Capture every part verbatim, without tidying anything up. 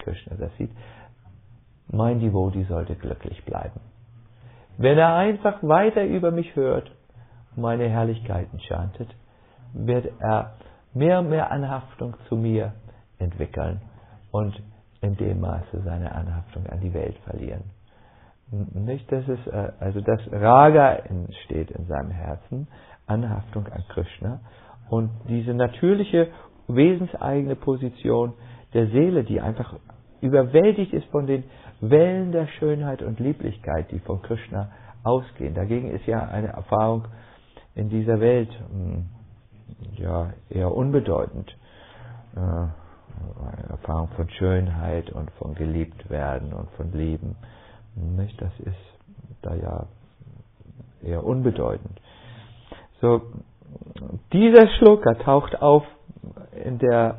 Krishna das sieht, mein Devotee sollte glücklich bleiben. Wenn er einfach weiter über mich hört, meine Herrlichkeiten chantet, wird er mehr und mehr Anhaftung zu mir entwickeln und in dem Maße seine Anhaftung an die Welt verlieren. Nicht, dass es, also das Raga entsteht in seinem Herzen, Anhaftung an Krishna, und diese natürliche, wesenseigene Position der Seele, die einfach überwältigt ist von den Wellen der Schönheit und Lieblichkeit, die von Krishna ausgehen. Dagegen ist ja eine Erfahrung in dieser Welt ja eher unbedeutend. Eine Erfahrung von Schönheit und von geliebt werden und von Leben. Nicht? Das ist da ja eher unbedeutend. So, dieser Shloka taucht auf in der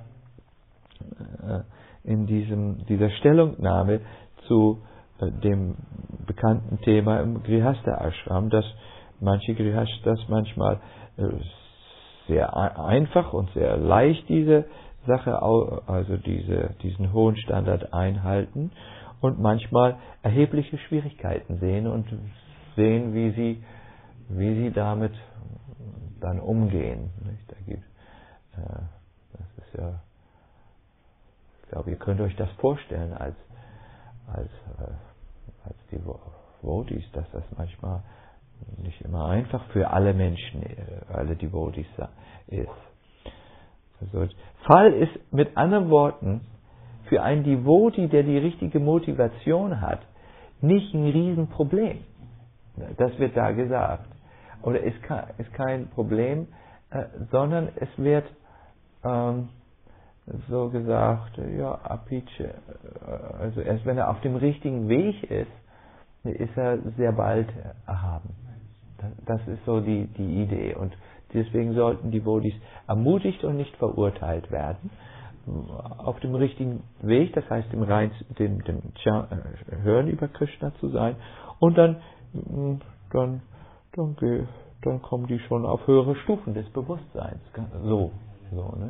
in diesem dieser Stellungnahme zu dem bekannten Thema im Grihastha Ashram, dass manche Grihasthas manchmal sehr einfach und sehr leicht diese Sache, also diese, diesen hohen Standard einhalten und manchmal erhebliche Schwierigkeiten sehen und sehen, wie sie, wie sie damit dann umgehen. Nicht? Da gibt, äh, das ist ja, ich glaube, ihr könnt euch das vorstellen als, als, äh, als Devotees, dass das manchmal nicht immer einfach für alle Menschen, alle Devotees ist. Also, Fall ist mit anderen Worten für einen Devotee, der die richtige Motivation hat, nicht ein Riesenproblem. Das wird da gesagt. Oder ist kein Problem, äh, sondern es wird ähm, so gesagt, ja, Apiche, also erst wenn er auf dem richtigen Weg ist, ist er sehr bald erhaben. Das ist so die, die Idee. Und deswegen sollten die Devotees ermutigt und nicht verurteilt werden, auf dem richtigen Weg, das heißt dem, rein, dem, dem Hören über Krishna zu sein. Und dann, dann, dann, dann kommen die schon auf höhere Stufen des Bewusstseins. So, so, ne?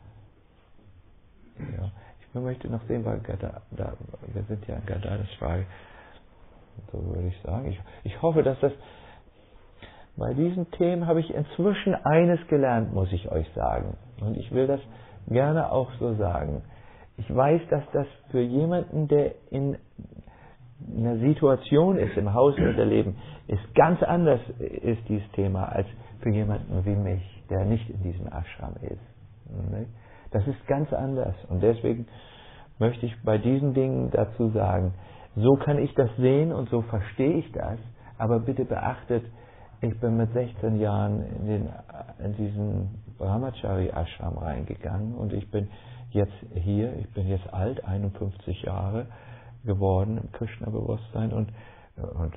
Ja. Ich möchte noch sehen, weil Gada, da, wir sind ja in Gadadas Frage. So würde ich sagen. Ich, ich hoffe, dass das bei diesen Themen habe ich inzwischen eines gelernt, muss ich euch sagen. Und ich will das gerne auch so sagen. Ich weiß, dass das für jemanden, der in einer Situation ist, im Haus und der Leben, ist ganz anders ist dieses Thema, als für jemanden wie mich, der nicht in diesem Ashram ist. Das ist ganz anders. Und deswegen möchte ich bei diesen Dingen dazu sagen, so kann ich das sehen und so verstehe ich das, aber bitte beachtet, ich bin mit sechzehn Jahren in, den, in diesen Brahmachari Ashram reingegangen und ich bin jetzt hier, ich bin jetzt alt, einundfünfzig Jahre geworden im Krishna-Bewusstsein und, und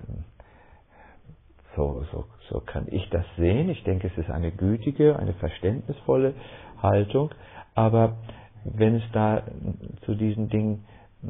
so, so, so kann ich das sehen. Ich denke, es ist eine gütige, eine verständnisvolle Haltung, aber wenn es da zu diesen Dingen,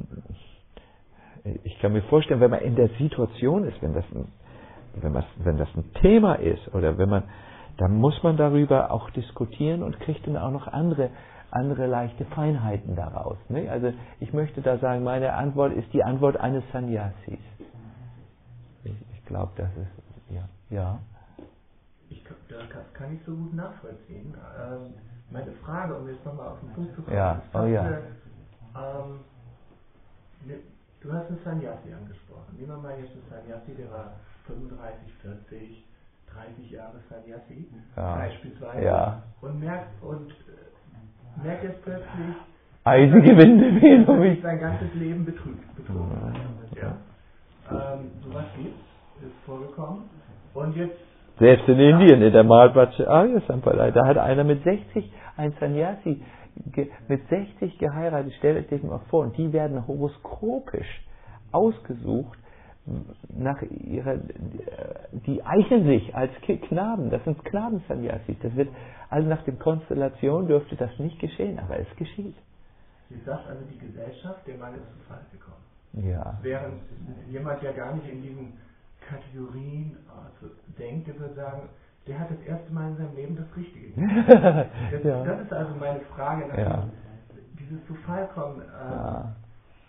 ich kann mir vorstellen, wenn man in der Situation ist, wenn das ein Wenn, was, wenn das ein Thema ist oder wenn man, dann muss man darüber auch diskutieren und kriegt dann auch noch andere, andere leichte Feinheiten daraus. Ne? Also ich möchte da sagen, meine Antwort ist die Antwort eines Sannyasis. Ich, ich glaube, das ist, ja. ja. Ich, das kann ich so gut nachvollziehen. Ähm, meine Frage, um jetzt nochmal auf den Punkt zu kommen, ja. ist, oh, ja. ähm, ne, du hast einen Sannyasi angesprochen. Nehmen wir mal jetzt einen Sannyasi, der war fünfunddreißig, vierzig, dreißig Jahre Sannyasi, ja. beispielsweise, ja. und merkt und äh, merkt jetzt plötzlich, eisige Winde wehen um mich. Sein ganzes Leben betrügt, betrogen. Ja. Ähm, sowas gibt, ist vorgekommen. Und jetzt selbst in Indien, in der Madhvacharya Sampradaya, da hat einer mit sechzig, ein Sannyasi, ge, mit sechzig geheiratet, stellt euch mal vor, und die werden horoskopisch ausgesucht, nach ihrer, die eignen sich als Knaben, das sind Knaben-Sannyasis. Das wird, also nach den Konstellationen dürfte das nicht geschehen, aber es geschieht. Sie sagt also, die Gesellschaft, der Mann ist zu Fall gekommen. Ja. Während jemand, der gar nicht in diesen Kategorien also denkt, der würde sagen, der hat das erste Mal in seinem Leben das Richtige gemacht. das, ja. das ist also meine Frage nach ja. dieses Zufallkommen. Ähm, ja.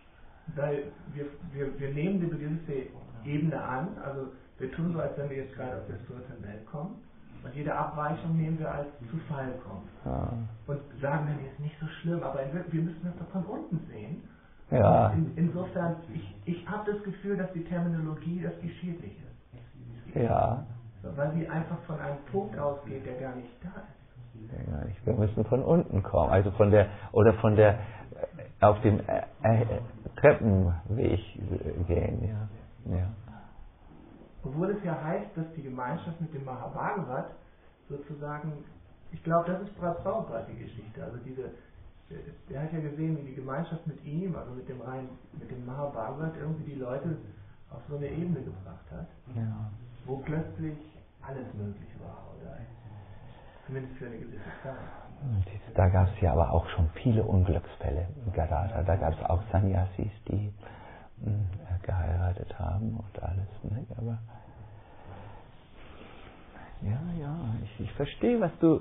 weil wir, wir, wir nehmen eine gewisse Ebene an, also wir tun so, als wenn wir jetzt gerade aus der spirituellen Welt kommen, und jede Abweichung nehmen wir als zu Fall kommt. Ja. Und sagen dann, ist nicht so schlimm, aber wir müssen das doch von unten sehen. Ja. In, insofern, ich, ich habe das Gefühl, dass die Terminologie, dass die schädlich ist. Ja. So, weil sie einfach von einem Punkt ausgeht, der gar nicht da ist. Ja, nicht. Wir müssen von unten kommen, also von der, oder von der, auf dem äh, äh, Treppenweg gehen, ja. Ja. Obwohl es ja heißt, dass die Gemeinschaft mit dem Mahabhagavat sozusagen, ich glaube, das ist Prabhupada die Geschichte, also diese, der hat ja gesehen, wie die Gemeinschaft mit ihm, also mit dem rein, mit dem Mahabhagavat irgendwie die Leute auf so eine Ebene gebracht hat, ja. Wo plötzlich alles möglich war, oder zumindest für eine gewisse Zeit. Da gab es ja aber auch schon viele Unglücksfälle in Gadadhar. Da gab es auch Sannyasis, die mh, geheiratet haben und alles. Ne? Aber ja, ja, ich, ich verstehe, was du.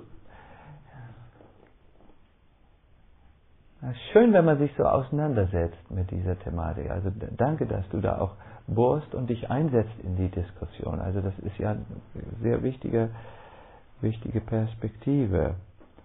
Es ist schön, wenn man sich so auseinandersetzt mit dieser Thematik. Also danke, dass du da auch bohrst und dich einsetzt in die Diskussion. Also das ist ja eine sehr wichtige, wichtige Perspektive.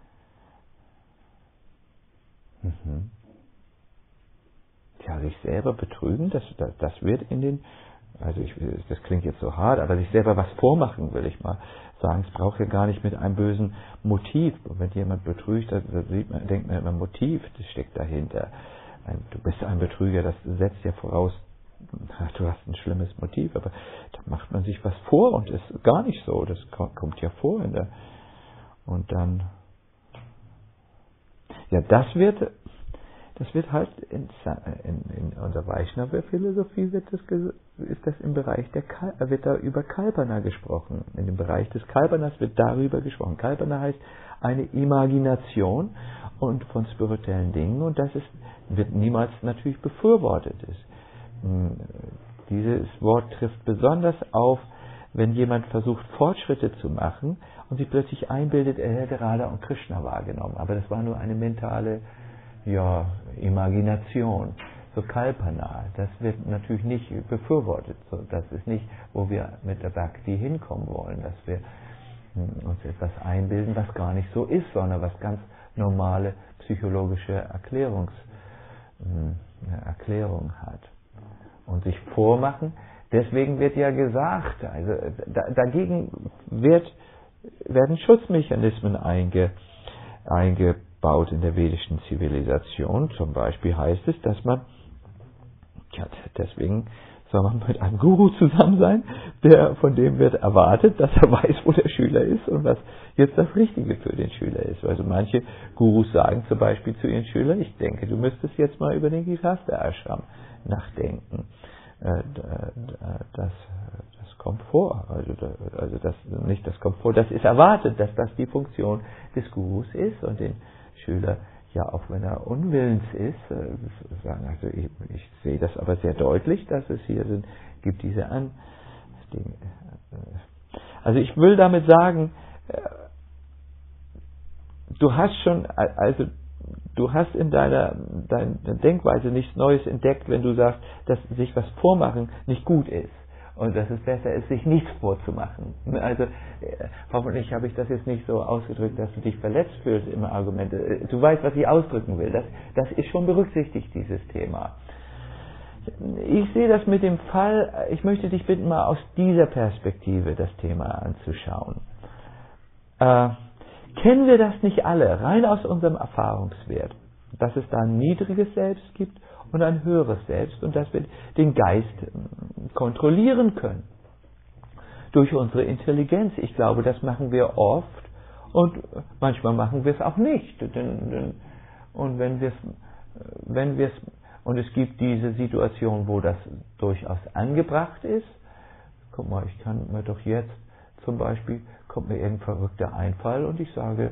Mhm. Ja, sich selber betrügen, das, das, das wird in den, also ich, das klingt jetzt so hart, aber sich selber was vormachen, will ich mal sagen. Es braucht ja gar nicht mit einem bösen Motiv. Und wenn jemand betrügt, da sieht man, denkt man immer, Motiv, das steckt dahinter. Du bist ein Betrüger, das setzt ja voraus, du hast ein schlimmes Motiv, aber da macht man sich was vor und ist gar nicht so. Das kommt ja vor in der, und dann, ja, das wird, das wird halt in, in, in unserer Vaishnava-Philosophie wird das, ist das im Bereich der, wird da über Kalpana gesprochen. In dem Bereich des Kalpanas wird darüber gesprochen. Kalpana heißt eine Imagination und von spirituellen Dingen, und das ist, wird niemals natürlich befürwortet. Ist. Dieses Wort trifft besonders auf, wenn jemand versucht, Fortschritte zu machen und sich plötzlich einbildet, er hätte Radha und Krishna wahrgenommen. Aber das war nur eine mentale, ja, Imagination. So Kalpana, das wird natürlich nicht befürwortet. So, das ist nicht, wo wir mit der Bhakti hinkommen wollen, dass wir uns etwas einbilden, was gar nicht so ist, sondern was ganz normale psychologische Erklärungs, Erklärung hat. Und sich vormachen, deswegen wird ja gesagt, also da, dagegen wird, werden Schutzmechanismen einge, eingebaut in der vedischen Zivilisation. Zum Beispiel heißt es, dass man, ja, deswegen soll man mit einem Guru zusammen sein, der, von dem wird erwartet, dass er weiß, wo der Schüler ist und was jetzt das Richtige für den Schüler ist. Also manche Gurus sagen zum Beispiel zu ihren Schülern, ich denke, du müsstest jetzt mal über den Grihastha Ashram nachdenken. Das, das kommt vor. Also, also das, nicht das kommt vor, das ist erwartet, dass das die Funktion des Gurus ist und den Schüler, ja, auch wenn er unwillens ist, sagen, also ich, ich sehe das aber sehr deutlich, dass es hier sind, gibt diese An. Also ich will damit sagen, du hast schon, also du hast in deiner, deiner Denkweise nichts Neues entdeckt, wenn du sagst, dass sich was vormachen nicht gut ist. Und dass es besser ist, sich nichts vorzumachen. Also äh, hoffentlich habe ich das jetzt nicht so ausgedrückt, dass du dich verletzt fühlst im Argument. Du weißt, was ich ausdrücken will. Das, das ist schon berücksichtigt, dieses Thema. Ich sehe das mit dem Fall, ich möchte dich bitten, mal aus dieser Perspektive das Thema anzuschauen. Äh, kennen wir das nicht alle, rein aus unserem Erfahrungswert, dass es da ein niedriges Selbst gibt und ein höheres Selbst und dass wir den Geist kontrollieren können durch unsere Intelligenz. Ich glaube, das machen wir oft und manchmal machen wir es auch nicht. Und wenn wir es, wenn wir es, und es gibt diese Situation, wo das durchaus angebracht ist. Guck mal, ich kann mir doch jetzt zum Beispiel, kommt mir irgendein verrückter Einfall und ich sage,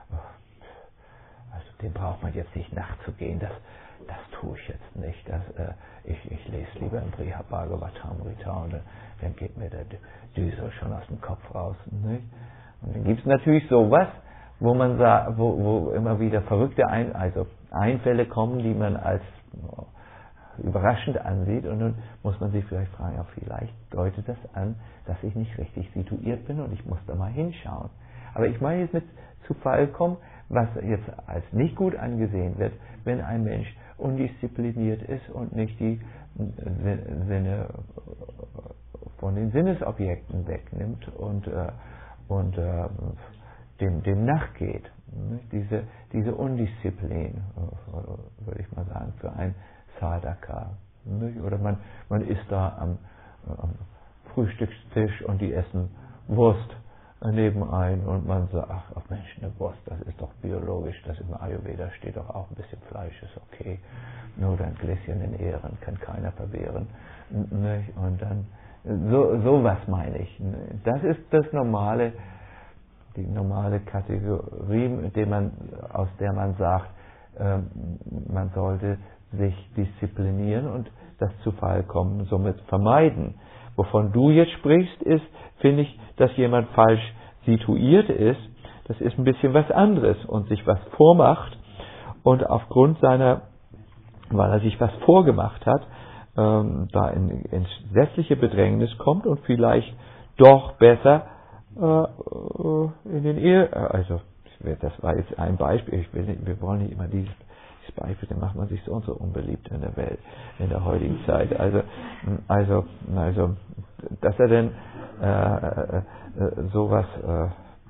also dem braucht man jetzt nicht nachzugehen, das Das tue ich jetzt nicht. Das, äh, ich, ich lese lieber im Brihad Bhagavatamrita und äh, dann geht mir der Düser schon aus dem Kopf raus. Nicht? Und dann gibt es natürlich sowas, wo man sa- wo, wo immer wieder verrückte Ein- also Einfälle kommen, die man als oh, über überraschend ansieht. Und nun muss man sich vielleicht fragen, ja, vielleicht deutet das an, dass ich nicht richtig situiert bin und ich muss da mal hinschauen. Aber ich meine jetzt mit zu Fall kommen, was jetzt als nicht gut angesehen wird, wenn ein Mensch undiszipliniert ist und nicht die Sinne von den Sinnesobjekten wegnimmt und, äh, und äh, dem, dem nachgeht. Diese, diese Undisziplin, äh, würde ich mal sagen, für ein Sadhaka. Oder man, man ist da am, am Frühstückstisch und die essen Wurst nebenein und man sagt, ach, ach Mensch, eine Wurst, das ist doch biologisch, das im Ayurveda steht doch auch ein bisschen Fleisch, ist okay. Nur ein Gläschen in Ehren kann keiner verwehren. Und dann, so, so was meine ich. Das ist das normale, die normale Kategorie, mit der man, aus der man sagt, man sollte sich disziplinieren und das zu Fall kommen, somit vermeiden. Wovon du jetzt sprichst, ist, finde ich, dass jemand falsch situiert ist. Das ist ein bisschen was anderes und sich was vormacht und aufgrund seiner, weil er sich was vorgemacht hat, ähm, da in, ins letztliche Bedrängnis kommt und vielleicht doch besser äh, in den Ehe, also das war jetzt ein Beispiel, ich will nicht, wir wollen nicht immer dieses Beispiel, dann macht man sich so und so unbeliebt in der Welt, in der heutigen Zeit. Also, also, also, dass er denn äh, äh, sowas, äh,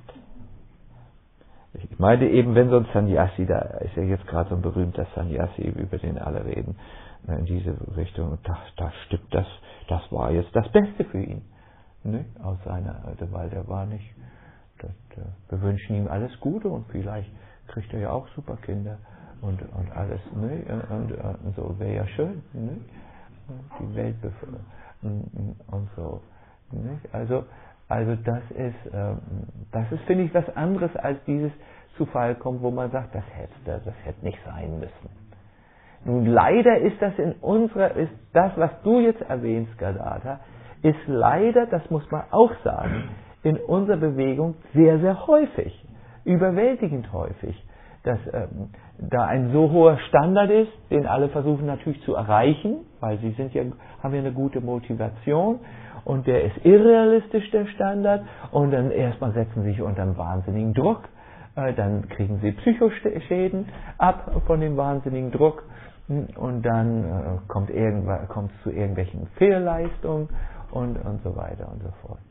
ich meine eben, wenn so ein Sannyasi, da ist ja jetzt gerade so ein berühmter Sannyasi, über den alle reden, in diese Richtung, da, da stimmt das, das war jetzt das Beste für ihn, ne? Aus seiner Alter, weil der war nicht, das, der, wir wünschen ihm alles Gute und vielleicht kriegt er ja auch super Kinder. Und, und alles, ne? Und, und so wäre ja schön, ne? Die Welt befördern und so, ne? Also, also das ist, das ist, finde ich, was anderes als dieses zu Fall kommen, wo man sagt, das hätte, das hätte nicht sein müssen. Nun leider ist das in unserer, ist das, was du jetzt erwähnst, Gadadhar, ist leider, das muss man auch sagen, in unserer Bewegung sehr, sehr häufig, überwältigend häufig. Dass ähm, da ein so hoher Standard ist, den alle versuchen natürlich zu erreichen, weil sie sind ja, haben ja eine gute Motivation und der ist irrealistisch, der Standard, und dann erstmal setzen sie sich unter einen wahnsinnigen Druck, äh, dann kriegen sie Psychoschäden ab von dem wahnsinnigen Druck und dann äh, kommt irgendwann, kommt es zu irgendwelchen Fehlleistungen und, und so weiter und so fort.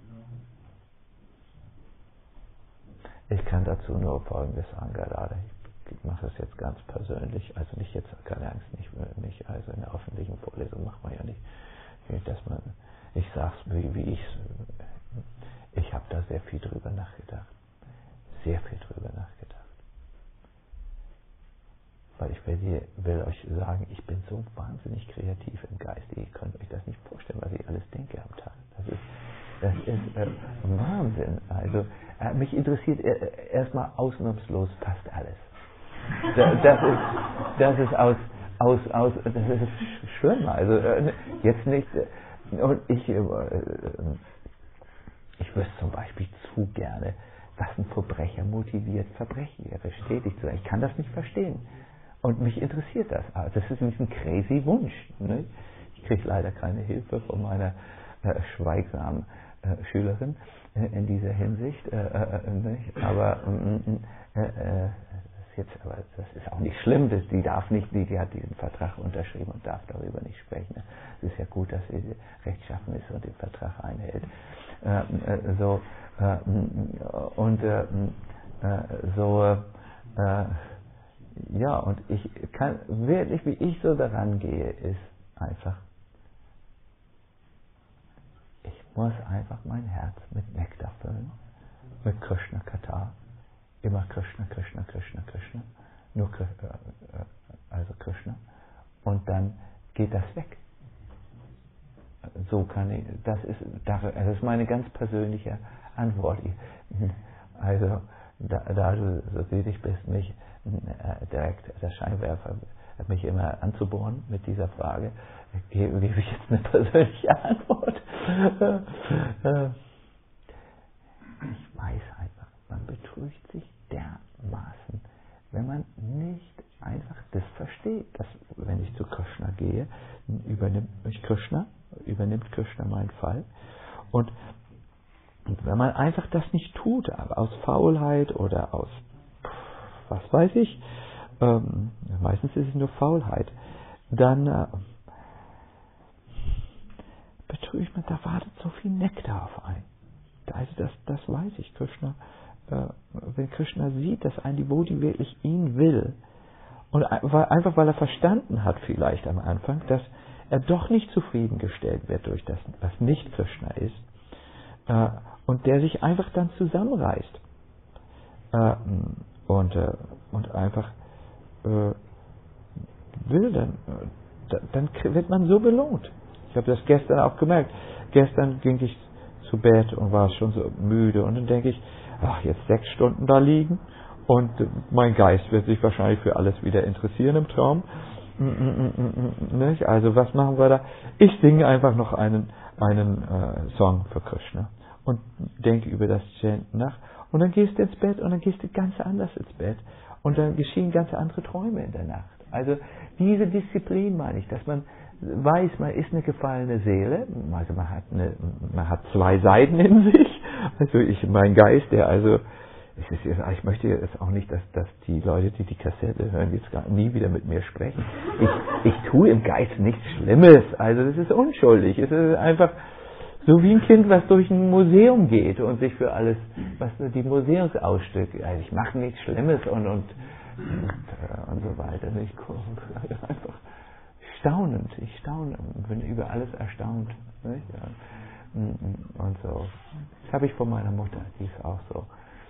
Ich kann dazu nur Folgendes sagen, gerade. Ich mache das jetzt ganz persönlich, also nicht jetzt, keine Angst, nicht, nicht also in der öffentlichen Vorlesung macht man ja nicht, dass man, ich sag's wie, wie ich, ich habe da sehr viel drüber nachgedacht, sehr viel drüber nachgedacht, weil ich will, will euch sagen, ich bin so wahnsinnig kreativ im Geist, ihr könnt euch das nicht vorstellen, was ich alles denke am Tag, das ist, das ist äh, Wahnsinn, also äh, mich interessiert äh, erstmal ausnahmslos fast alles. Das, das ist, das ist aus, aus, aus, das ist schlimm. Also jetzt nicht. Und ich, ich wüsste zum Beispiel zu gerne, was ein Verbrecher motiviert, Verbrecher stetig zu sein. Ich kann das nicht verstehen. Und mich interessiert das. Das ist ein crazy Wunsch. Ne? Ich kriege leider keine Hilfe von meiner äh, schweigsamen äh, Schülerin äh, in dieser Hinsicht. Äh, äh, nicht? Aber äh, äh, Jetzt, aber das ist auch nicht schlimm, das, die darf nicht, die, die hat diesen Vertrag unterschrieben und darf darüber nicht sprechen. Es ist ja gut, dass sie rechtschaffen ist und den Vertrag einhält. Äh, äh, so, äh, und äh, äh, so, äh, ja, und ich kann wirklich, wie ich so daran gehe, ist einfach, ich muss einfach mein Herz mit Nektar füllen, mit Krishna Katha. Immer Krishna, Krishna, Krishna, Krishna. Nur also Krishna. Und dann geht das weg. So kann ich, das ist, das ist meine ganz persönliche Antwort. Also, da, da du so tätig bist, mich äh, direkt der Scheinwerfer, mich immer anzubohren mit dieser Frage, gebe, gebe ich jetzt eine persönliche Antwort. Ich weiß einfach, man betrügt sich dermaßen, wenn man nicht einfach das verstehe, dass wenn ich zu Krishna gehe, übernimmt mich Krishna, übernimmt Krishna meinen Fall. Und, und wenn man einfach das nicht tut, aber aus Faulheit oder aus, was weiß ich, ähm, meistens ist es nur Faulheit, dann äh, betrüge ich mir, da wartet so viel Nektar auf einen. Also das, das weiß ich, Krishna, äh, wenn Krishna sieht, dass ein Devotee wirklich ihn will, und einfach weil er verstanden hat vielleicht am Anfang, dass er doch nicht zufriedengestellt wird durch das, was nicht Krishna ist, äh, und der sich einfach dann zusammenreißt äh, und, äh, und einfach äh, will, dann, äh, dann wird man so belohnt. Ich habe das gestern auch gemerkt. Gestern ging ich zu Bett und war schon so müde und dann denke ich, ach, jetzt sechs Stunden da liegen und mein Geist wird sich wahrscheinlich für alles wieder interessieren im Traum. Nicht? Also was machen wir da? Ich singe einfach noch einen, einen äh, Song für Krishna und denke über das Chanten nach und dann gehst du ins Bett und dann gehst du ganz anders ins Bett und dann geschehen ganz andere Träume in der Nacht. Also diese Disziplin meine ich, dass man weiß, man ist eine gefallene Seele, also man hat, eine, man hat zwei Seiten in sich, also ich, mein Geist, der also, es ist jetzt, ich möchte jetzt auch nicht, dass, dass die Leute, die die Kassette hören, jetzt gar nie wieder mit mir sprechen. Ich, ich tue im Geist nichts Schlimmes, also das ist unschuldig, es ist einfach so wie ein Kind, was durch ein Museum geht und sich für alles, was die Museumsausstücke, also ich mache nichts Schlimmes und, und, und, und so weiter, ich gucke einfach staunend, ich staune, bin über alles erstaunt. Nicht? Und so. Das habe ich von meiner Mutter, die ist auch so.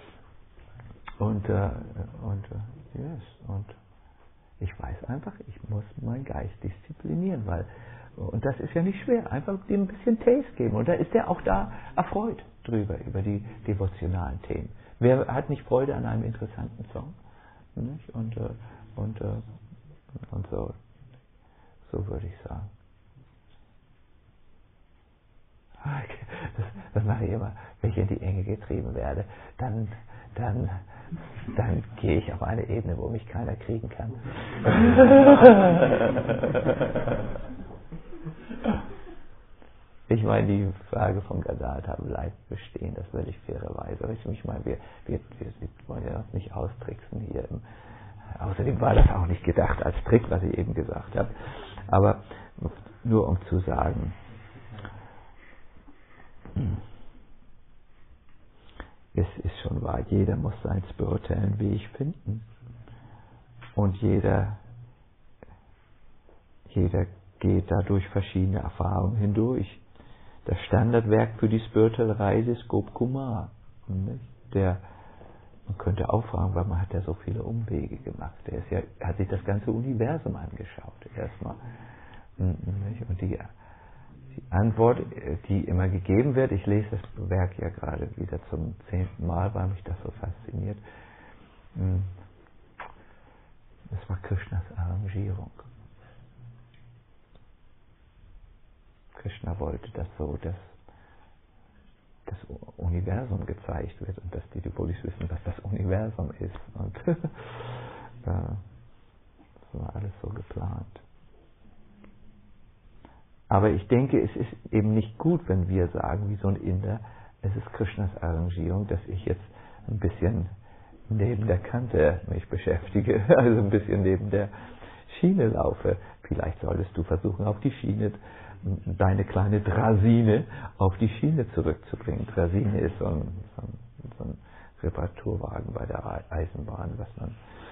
Und, äh, und, äh, yes, und ich weiß einfach, ich muss meinen Geist disziplinieren, weil, und das ist ja nicht schwer, einfach dem ein bisschen Taste geben. Und da ist er auch da erfreut drüber, über die devotionalen Themen. Wer hat nicht Freude an einem interessanten Song? Nicht? Und, äh, und, äh, und so. So würde ich sagen. Das, das mache ich immer, wenn ich in die Enge getrieben werde. Dann, dann, dann gehe ich auf eine Ebene, wo mich keiner kriegen kann. Ich meine, die Frage von Gadadhar bleibt bestehen, das will ich fairerweise. Ich meine, wir, wir, wir wollen ja uns nicht austricksen hier. Im, außerdem war das auch nicht gedacht als Trick, was ich eben gesagt habe. Aber nur um zu sagen, es ist schon wahr, jeder muss seinen spirituellen Weg finden. Und jeder, jeder geht da durch verschiedene Erfahrungen hindurch. Das Standardwerk für die spirituelle Reise ist Gop Kumar. Der, man könnte auch fragen, weil man hat ja so viele Umwege gemacht. Der ist ja, hat sich das ganze Universum angeschaut, erstmal. Und die, die Antwort, die immer gegeben wird, ich lese das Werk ja gerade wieder zum zehnten Mal, weil mich das so fasziniert, das war Krishnas Arrangierung. Krishna wollte, dass so das, das Universum gezeigt wird und dass die Devotees wissen, was das Universum ist. Und das war alles so geplant. Aber ich denke, es ist eben nicht gut, wenn wir sagen, wie so ein Inder, es ist Krishnas Arrangierung, dass ich jetzt ein bisschen neben der Kante mich beschäftige, also ein bisschen neben der Schiene laufe. Vielleicht solltest du versuchen, auf die Schiene, deine kleine Draisine auf die Schiene zurückzubringen. Draisine ist so ein, so ein, so ein Reparaturwagen bei der Eisenbahn, was man.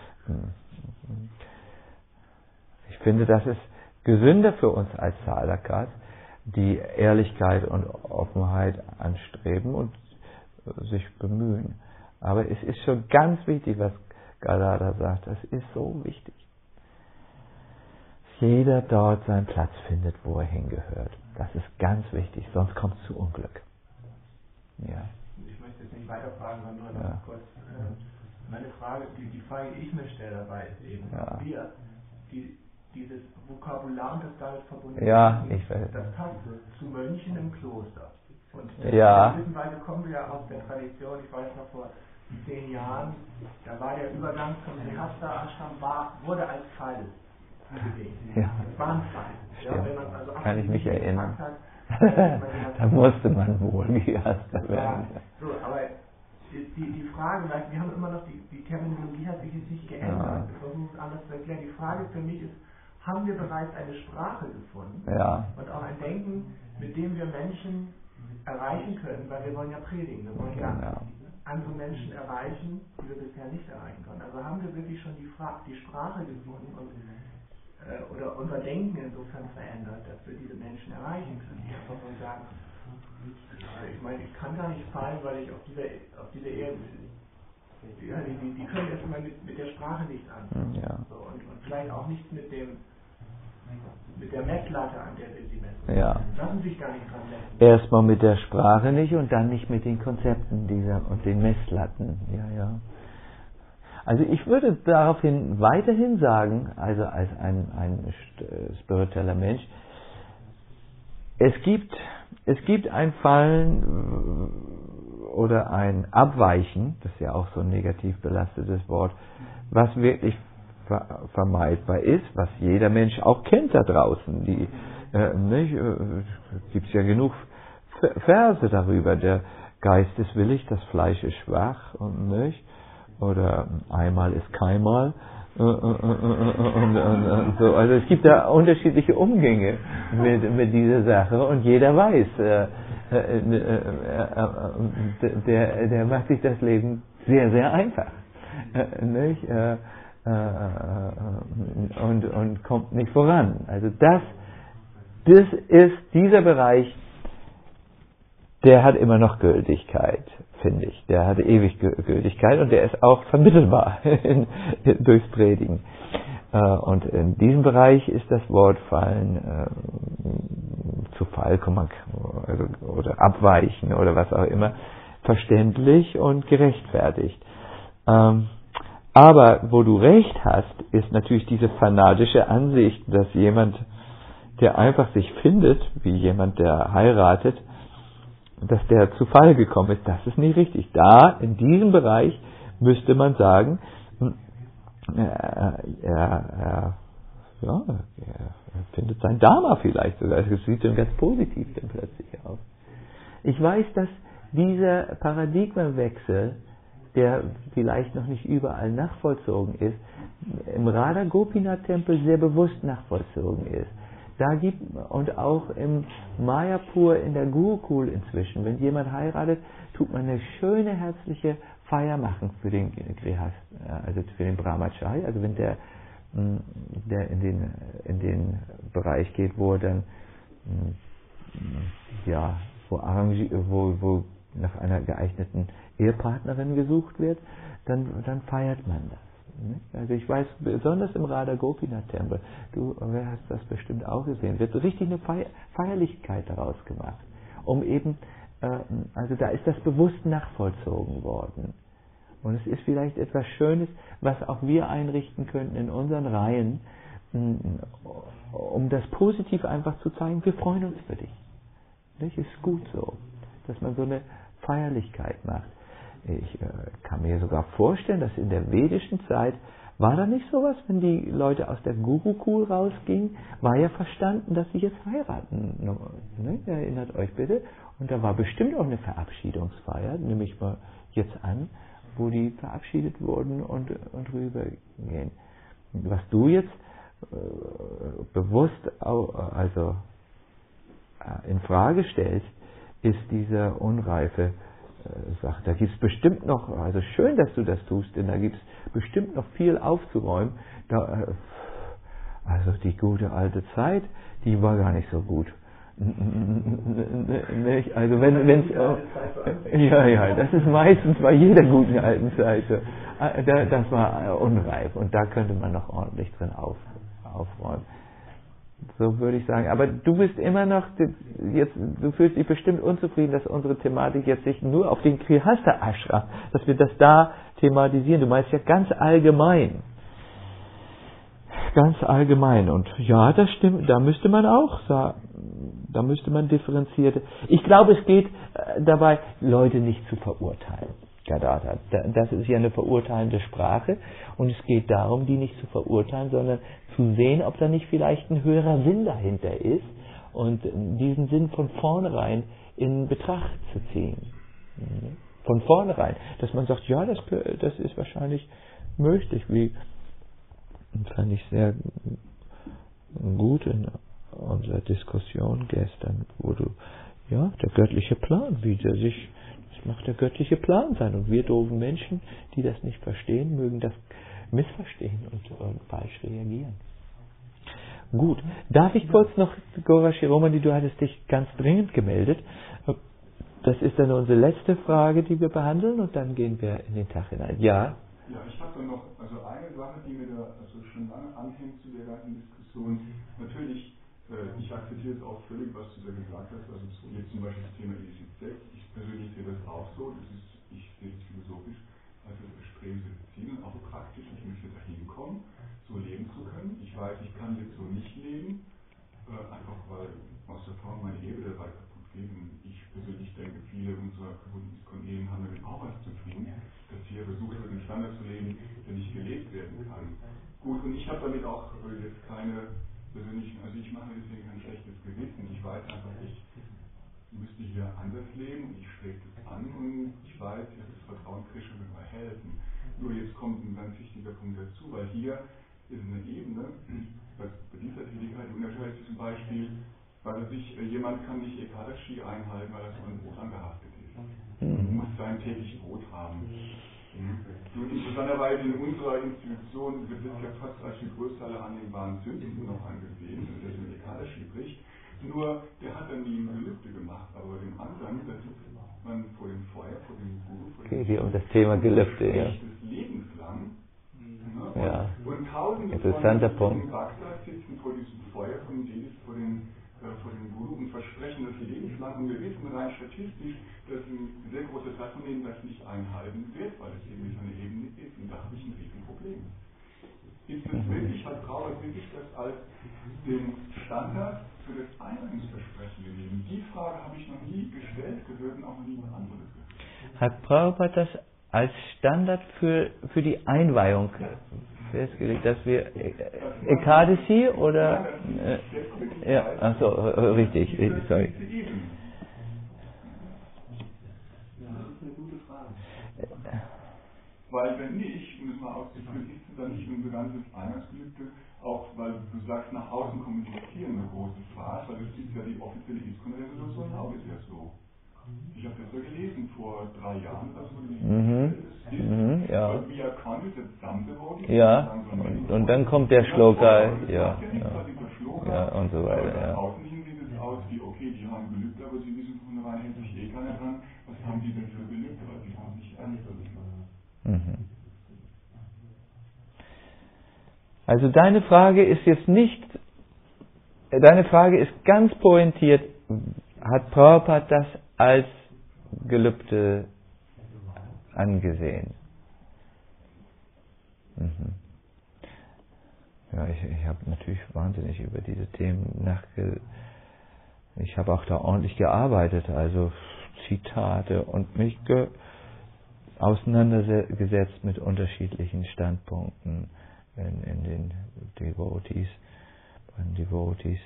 Ich finde, das ist gesünder für uns als Sadhakas, die Ehrlichkeit und Offenheit anstreben und sich bemühen. Aber es ist schon ganz wichtig, was Gadadhar sagt, das ist so wichtig. Dass jeder dort seinen Platz findet, wo er hingehört. Das ist ganz wichtig, sonst kommt es zu Unglück. Ja. Ich möchte jetzt nicht weiter fragen, sondern nur noch ja. kurz. Äh, meine Frage, die, die Frage, die ich mir stelle dabei, ist eben, ja. wie die, dieses Vokabular und das damit verbunden ja, ist, ich weiß. das passt zu Mönchen im Kloster. Und ja. in gewisser Weise kommen wir ja aus der Tradition, ich weiß noch vor zehn Jahren, da war der Übergang zum Grihastha Ashram, war, wurde als Fall gesehen. Ja. Das war ein Fall. Ja, wenn man also kann ich mich erinnern. Hat, da musste man wohl Grihastha werden. Ja, so, aber die, die Frage, weil wir haben immer noch, die, die Terminologie hat sich jetzt nicht geändert. Wir versuchen es anders zu erklären. Die Frage für mich ist, haben wir bereits eine Sprache gefunden ja. und auch ein Denken, mit dem wir Menschen erreichen können, weil wir wollen ja predigen, wir wollen ja, ja andere Menschen erreichen, die wir bisher nicht erreichen können. Also haben wir wirklich schon die, Fra- die Sprache gefunden und, äh, oder unser Denken insofern verändert, dass wir diese Menschen erreichen können, die einfach so sagen, ich meine, ich kann gar nicht fallen, weil ich auf dieser, auf dieser Erde, ja, die, die, die können erstmal mit, mit der Sprache nichts anfangen. Ja. So, und, und vielleicht auch nicht mit dem mit der Messlatte, an der wir sie messen. Ja. Lassen sich gar nicht dran messen. Erstmal mit der Sprache nicht und dann nicht mit den Konzepten dieser und den Messlatten. Ja, ja. Also ich würde daraufhin weiterhin sagen, also als ein, ein spiritueller Mensch, es gibt, es gibt ein Fallen oder ein Abweichen, das ist ja auch so ein negativ belastetes Wort, was wirklich vermeidbar ist, was jeder Mensch auch kennt da draußen. Die äh, nicht, äh, gibt es ja genug Verse darüber. Der Geist ist willig, das Fleisch ist schwach und nicht. Oder einmal ist keinmal. Äh, äh, äh, und, und, und so. Also es gibt da unterschiedliche Umgänge mit, mit dieser Sache und jeder weiß, äh, äh, äh, äh, der, der macht sich das Leben sehr, sehr einfach. Äh, nicht? Äh, Und, und kommt nicht voran. Also das, das ist dieser Bereich, der hat immer noch Gültigkeit, finde ich. Der hat ewig Gültigkeit und der ist auch vermittelbar durchs Predigen. Und in diesem Bereich ist das Wort Fallen äh, zu Fall kommen also, oder abweichen oder was auch immer verständlich und gerechtfertigt. Ähm, Aber wo du recht hast, ist natürlich diese fanatische Ansicht, dass jemand, der einfach sich findet, wie jemand, der heiratet, dass der zu Fall gekommen ist. Das ist nicht richtig. Da, in diesem Bereich, müsste man sagen, er, er, er, ja, er findet sein Dharma vielleicht sogar. Das sieht dann ganz positiv dann plötzlich aus. Ich weiß, dass dieser Paradigmenwechsel, der vielleicht noch nicht überall nachvollzogen ist, im Radha Gopinath Tempel sehr bewusst nachvollzogen ist. Da gibt, und auch im Mayapur in der Gurukul inzwischen, wenn jemand heiratet, tut man eine schöne herzliche Feier machen für den Grihastha, also für den Brahmachari, also wenn der, der in den, in den Bereich geht, wo er dann, ja, wo, wo, wo nach einer geeigneten Ehepartnerin gesucht wird, dann, dann feiert man das. Nicht? Also ich weiß, besonders im Radha Gopinath Tempel, du hast das bestimmt auch gesehen, wird so richtig eine Feier, Feierlichkeit daraus gemacht. Um eben, äh, also da ist das bewusst nachvollzogen worden. Und es ist vielleicht etwas Schönes, was auch wir einrichten könnten in unseren Reihen, um das positiv einfach zu zeigen, wir freuen uns für dich. Das ist gut so, dass man so eine Feierlichkeit macht. Ich äh, kann mir sogar vorstellen, dass in der vedischen Zeit war da nicht sowas, wenn die Leute aus der Gurukul rausgingen, war ja verstanden, dass sie jetzt heiraten. Ne? Erinnert euch bitte. Und da war bestimmt auch eine Verabschiedungsfeier, nehme ich mal jetzt an, wo die verabschiedet wurden und, und rübergehen. Was du jetzt äh, bewusst auch, also äh, in Frage stellst, ist diese unreife Sache. Da gibt es bestimmt noch, also schön, dass du das tust, denn da gibt es bestimmt noch viel aufzuräumen. Da, also die gute alte Zeit, die war gar nicht so gut. Also wenn wenn's, ja, ja, das ist meistens bei jeder guten alten Zeit so. Das war unreif und da könnte man noch ordentlich drin auf, aufräumen. So würde ich sagen. Aber du bist immer noch, jetzt, du fühlst dich bestimmt unzufrieden, dass unsere Thematik jetzt sich nur auf den Grihastha Ashram, dass wir das da thematisieren. Du meinst ja ganz allgemein. Ganz allgemein. Und ja, das stimmt, da müsste man auch sagen, da müsste man differenzierte. Ich glaube, es geht dabei, Leute nicht zu verurteilen. Gadatta. Das ist ja eine verurteilende Sprache und es geht darum, die nicht zu verurteilen, sondern zu sehen, ob da nicht vielleicht ein höherer Sinn dahinter ist und diesen Sinn von vornherein in Betracht zu ziehen. Von vornherein. Dass man sagt, ja, das, das ist wahrscheinlich möglich, wie das fand ich sehr gut in unserer Diskussion gestern, wo du, ja, der göttliche Plan, wie der sich, das macht der göttliche Plan sein und wir doofen Menschen, die das nicht verstehen, mögen das missverstehen und, und falsch reagieren. Gut, darf ich kurz noch, Gora Shiromani, du hattest dich ganz dringend gemeldet. Das ist dann unsere letzte Frage, die wir behandeln und dann gehen wir in den Tag hinein. Ja? Ja, ich habe da noch also eine Sache, die mir da also schon lange anhängt zu der ganzen Diskussion. Natürlich, äh, ich akzeptiere es auch völlig, was du da gesagt hast. Also jetzt zum Beispiel das Thema Elizität. Ich persönlich sehe das auch so. Das ist, ich sehe es philosophisch als das erstrebenswerte Ziel und auch praktisch. Ich möchte dahin kommen, so leben zu können. Ich weiß, ich kann jetzt so nicht leben, äh, einfach weil aus Erfahrung meine Ehe dabei kaputt geht. Und ich persönlich denke, viele unserer kaputten Ehen haben damit auch was zu tun, dass hier versucht wird, einen Standard zu leben, der nicht gelebt werden kann. Gut, und ich habe damit auch jetzt keine persönlichen, also ich mache deswegen kein schlechtes Gewissen. Ich weiß einfach, ich müsste hier anders leben und ich strebe das an und ich weiß, ich habe das Vertrauen, Krishna wird mir helfen. Nur jetzt kommt ein ganz wichtiger Punkt dazu, weil hier ist eine Ebene, bei dieser Tätigkeit unterscheidet sich zum Beispiel, weil sich jemand kann nicht Ekadashi einhalten, weil er so ein Brot angehaftet ist. Man muss sein täglich Brot haben. Mhm. Und interessanterweise in unserer Institution wird das ja fast als die größte aller annehmbaren Sünden noch angesehen, dass er mit Ekadashi bricht. Nur, der hat dann nie ein Gelübde gemacht, aber dem anderen, da sitzt man vor dem Feuer, vor dem Guru, vor dem Okay, hier um das Thema Gelübde, ja. Lebenslang. Ne? Ja. Und, und tausende Interessanter von Punkt. Bhaktas sitzen vor diesem Feuer, von denen vor den vor dem Guru und versprechen, dass sie lebenslang, und wir wissen rein statistisch, dass ein sehr großer Teil von denen das nicht einhalten wird, weil es eben nicht eine Ebene ist, und da habe ich ein Riesenproblem. Ist es wirklich, hat Brauer wirklich das als den Standard für das Einheitsversprechen gegeben? Die Frage habe ich noch nie gestellt gehört und auch noch nie beantwortet gehört. Hat Prabhupada das als Standard für, für die Einweihung festgelegt, dass wir Ekadasi oder äh, ja, achso, richtig, sorry. Das ist eine gute Frage. Weil wenn nicht, um es mal auszuführen, ist es dann nicht unser ganzes Einheitsgelübde, auch weil du sagst, nach außen kommunizieren eine große Frage, weil das ist ja die offizielle ISKCON-Resolution auch ist ja so. Ich habe das ja gelesen vor drei Jahren, das wurde nicht mhm. ist, mhm, ja. weil wir konnten das zusammengeworfen. Ja, und, und dann kommt der Schloka, ja, ja, ja, und so weiter, ja. Außen hin sieht es aus wie, okay, die haben gelübt, aber sie wissen von rein, hält sich eh keiner dran. Was haben die denn für gelübt, weil sie haben nicht ernst genommen. Mhm. Also deine Frage ist jetzt nicht, deine Frage ist ganz pointiert, hat Prabhupada das als Gelübde angesehen? Mhm. Ja, ich, ich habe natürlich wahnsinnig über diese Themen nachge... Ich habe auch da ordentlich gearbeitet, also Zitate und mich ge auseinandergesetzt mit unterschiedlichen Standpunkten in, in den Devotees, bei den Devotees.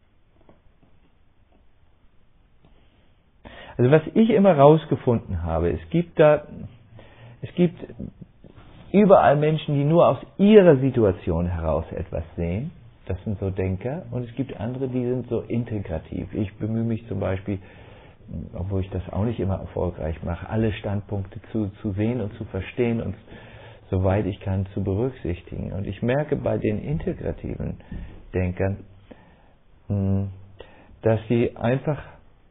Also was ich immer rausgefunden habe, es gibt da, es gibt überall Menschen, die nur aus ihrer Situation heraus etwas sehen. Das sind so Denker. Und es gibt andere, die sind so integrativ. Ich bemühe mich zum Beispiel, obwohl ich das auch nicht immer erfolgreich mache, alle Standpunkte zu, zu sehen und zu verstehen und soweit ich kann zu berücksichtigen. Und ich merke bei den integrativen Denkern, dass sie einfach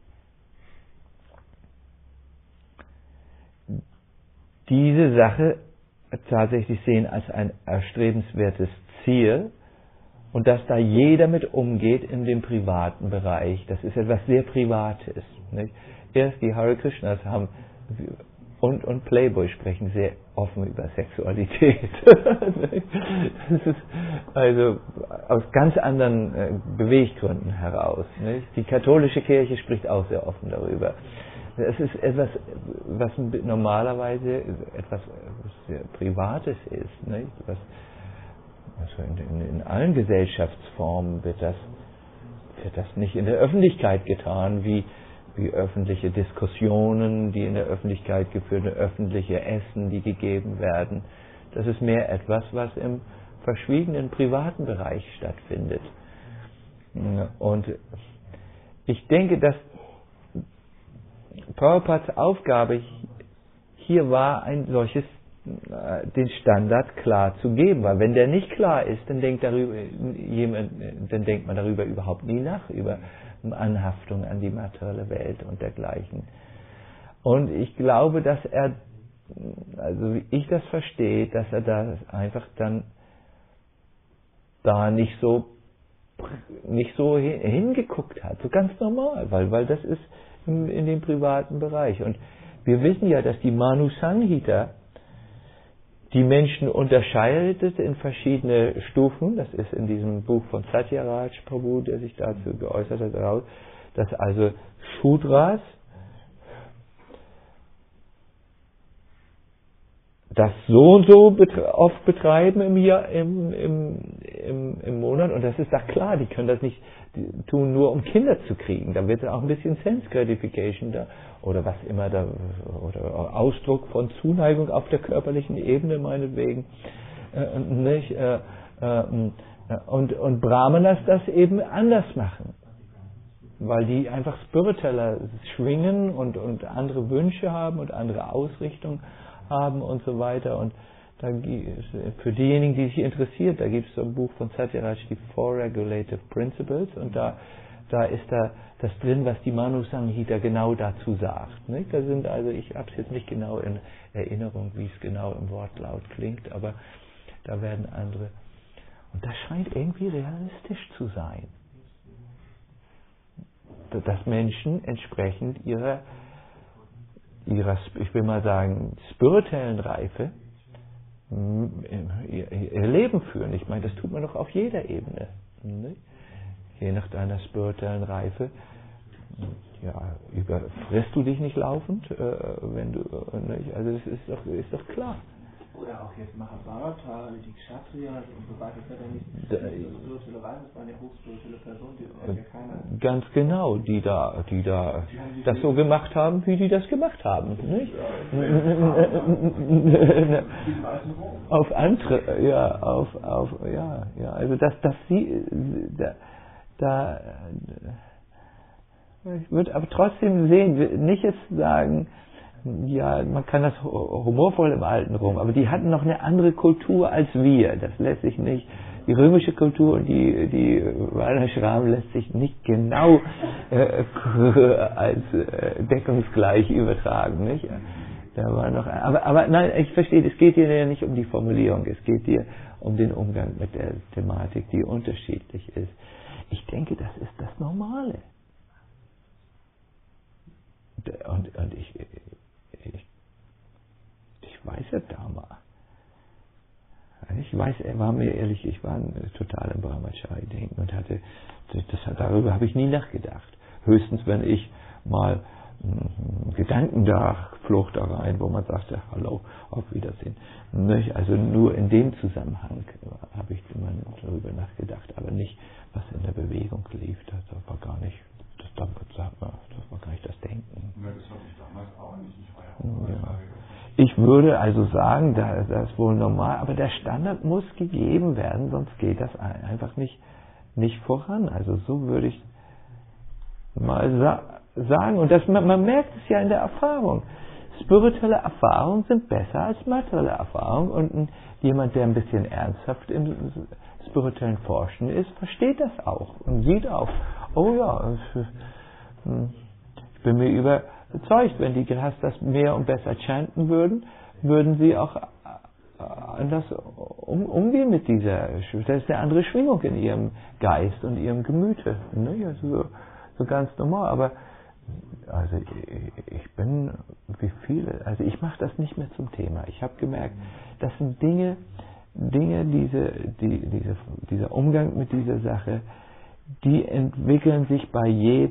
diese Sache tatsächlich sehen als ein erstrebenswertes Ziel und dass da jeder mit umgeht in dem privaten Bereich. Das ist etwas sehr Privates. Nicht? Erst die Hare Krishnas haben und, und Playboy sprechen sehr offen über Sexualität. Das ist also aus ganz anderen äh, Beweggründen heraus. Nicht? Die katholische Kirche spricht auch sehr offen darüber. es ist etwas, was normalerweise etwas sehr Privates ist, nicht? Was, also in, in, in allen Gesellschaftsformen wird das, wird das nicht in der Öffentlichkeit getan, wie, wie öffentliche Diskussionen, die in der Öffentlichkeit geführt werden, öffentliche Essen, die gegeben werden. Das ist mehr etwas, was im verschwiegenen privaten Bereich stattfindet. Und ich denke, dass Prabhupads Aufgabe hier war, ein solches, den Standard klar zu geben, weil wenn der nicht klar ist, dann denkt, darüber, jemand, dann denkt man darüber überhaupt nie nach, über Anhaftung an die materielle Welt und dergleichen. Und ich glaube, dass er, also wie ich das verstehe, dass er da einfach dann da nicht so nicht so hingeguckt hat, so ganz normal, weil, weil das ist in, in dem privaten Bereich. Und wir wissen ja, dass die Manu Samhita die Menschen unterscheidet in verschiedene Stufen. Das ist in diesem Buch von Satyaraj Prabhu, der sich dazu geäußert hat, dass also Shudras das so und so betre- oft betreiben im, Jahr, im, im, im, im Monat, und das ist doch klar, die können das nicht tun, nur um Kinder zu kriegen. Da wird auch ein bisschen Sense Gratification da, oder was immer da, oder Ausdruck von Zuneigung auf der körperlichen Ebene meinetwegen. Äh, nicht, äh, äh, und, und Brahmanas das eben anders machen, weil die einfach spiritueller schwingen und, und andere Wünsche haben und andere Ausrichtungen haben und so weiter. Und da, für diejenigen, die sich interessiert, da gibt es so ein Buch von Satyaraj, die Four Regulative Principles, und da, da ist da das drin, was die Manu Samhita genau dazu sagt. Nicht? Da sind also, ich habe es jetzt nicht genau in Erinnerung, wie es genau im Wortlaut klingt, aber da werden andere. Und das scheint irgendwie realistisch zu sein, dass Menschen entsprechend ihrer ihrer, ich will mal sagen, spirituellen Reife ihr Leben führen. Ich meine, das tut man doch auf jeder Ebene. Ne? Je nach deiner spirituellen Reife, ja, überfrisst du dich nicht laufend, äh, wenn du, äh, also das ist doch, ist doch klar. Oder auch jetzt Mahabharata, die Kshatriyas und so weiter, das ist ja nicht die spirituelle Reife, das war eine hochspirituelle Person, die ja keiner. Ganz genau, die da, die da das so gemacht haben, wie die das gemacht haben. Nicht? Auf andere, ja, auf, auf, ja, ja, also dass, dass sie, da, da ich würde aber trotzdem sehen, nicht jetzt sagen, ja, man kann das humorvoll im Alten rum, aber die hatten noch eine andere Kultur als wir. Das lässt sich nicht, die römische Kultur und die, die Varnashram lässt sich nicht genau äh, als äh, deckungsgleich übertragen, nicht? Da war noch, aber, aber nein, ich verstehe, es geht hier ja nicht um die Formulierung, es geht hier um den Umgang mit der Thematik, die unterschiedlich ist. Ich denke, das ist das Normale. Und, und ich, ich, ich weiß ja Dharma. Ich weiß, er war mir ehrlich, ich war total im Brahmachari-Denken und hatte, das, darüber habe ich nie nachgedacht. Höchstens, wenn ich mal einen Gedanken da flog da rein, wo man sagte, hallo, auf Wiedersehen. Also nur in dem Zusammenhang habe ich immer darüber nachgedacht, aber nicht, was in der Bewegung lief. Das war gar nicht, das, das, war, das war gar nicht das Denken. Ja, das hatte ich damals auch nicht. Ich war ja auch ja. Ich würde also sagen, das ist wohl normal, aber der Standard muss gegeben werden, sonst geht das einfach nicht, nicht voran. Also so würde ich mal sa- sagen. Und das, man, man merkt es ja in der Erfahrung. Spirituelle Erfahrungen sind besser als materielle Erfahrungen. Und ein, jemand, der ein bisschen ernsthaft im spirituellen Forschen ist, versteht das auch und sieht auch, oh ja, ich bin mir überzeugt, wenn die Grihastas mehr und besser chanten würden, würden sie auch anders um, umgehen mit dieser, das ist eine andere Schwingung in ihrem Geist und ihrem Gemüte. Ne? Also so, so ganz normal, aber also ich, ich bin, wie viele, also ich mache das nicht mehr zum Thema. Ich habe gemerkt, das sind Dinge, Dinge, diese, die, diese, dieser Umgang mit dieser Sache, die entwickeln sich bei jedem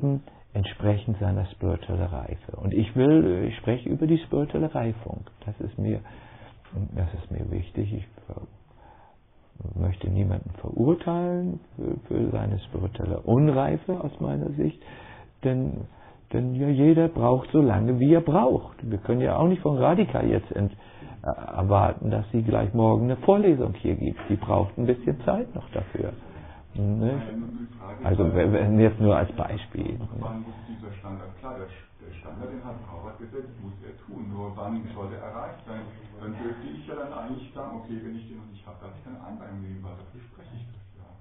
entsprechend seiner spirituellen Reife. Und ich will, ich spreche über die spirituelle Reifung. Das ist mir, das ist mir wichtig. Ich möchte niemanden verurteilen für, für seine spirituelle Unreife aus meiner Sicht, denn, denn ja, jeder braucht so lange, wie er braucht. Wir können ja auch nicht von Radhika jetzt ent, äh, erwarten, dass sie gleich morgen eine Vorlesung hier gibt. Die braucht ein bisschen Zeit noch dafür. Ne? Also jetzt nur als Beispiel. Wann muss dieser Standard, klar, der, der Standard, den hat Prabhupada gesetzt, muss er tun. Nur wann soll er erreicht sein? Dann dürfte ich ja dann eigentlich sagen, okay, wenn ich den noch nicht habe, darf ich keine Einweihung nehmen, weil dafür spreche ich das ja.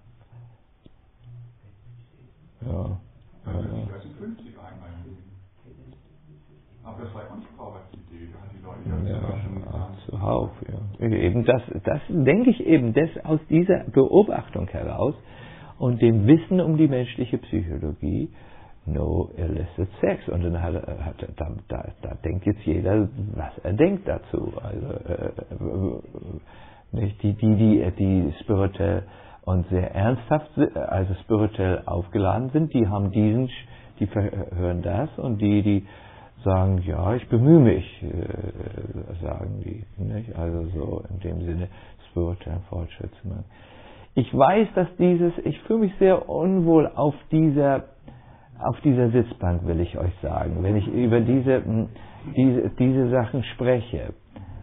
Ja. Dann würde ich erst in fünfzig Einweihungen nehmen. Aber das war ja auch nicht Prabhupads Idee, da hat die Leute ja, ja schon gesagt. Zuhauf, ja. Eben das, das denke ich eben, das aus dieser Beobachtung heraus und dem Wissen um die menschliche Psychologie, no illicit sex. Und dann hat, hat, da, da, da denkt jetzt jeder, was er denkt dazu. Also äh, nicht die, die, die, die spirituell und sehr ernsthaft, also spirituell aufgeladen sind, die haben diesen, die hören das, und die, die sagen, ja, ich bemühe mich, äh, sagen die, nicht? Also so in dem Sinne spirituellen Fortschritt zu machen. Ich weiß, dass dieses, ich fühle mich sehr unwohl auf dieser, auf dieser Sitzbank, will ich euch sagen, wenn ich über diese, diese, diese Sachen spreche.